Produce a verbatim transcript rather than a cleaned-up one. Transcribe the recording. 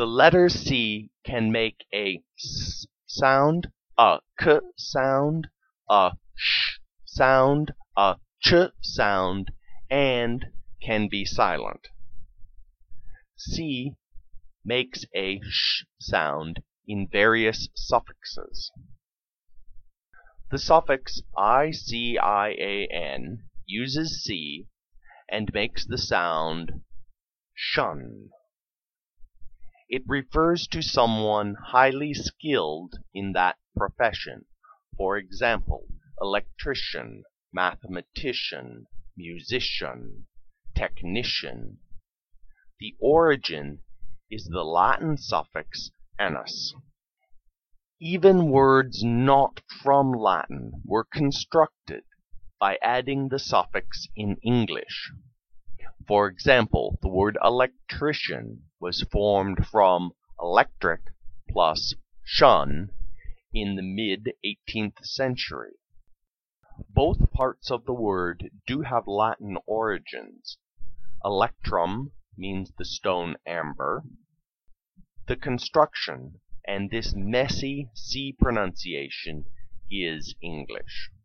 The letter C can make a S sound, a K sound, a Sh sound, a Ch sound, and can be silent. C makes a Sh sound in various suffixes. The suffix I C I A N uses C and makes the sound shun. It refers to someone highly skilled in that profession. For example, electrician, mathematician, musician, technician. The origin is the Latin suffix annus. Even words not from Latin were constructed by adding the suffix in English. For example, the word electrician was formed from electric plus shun in the mid-eighteenth century. Both parts of the word do have Latin origins. Electrum means the stone amber. The construction, and this messy C pronunciation, is English.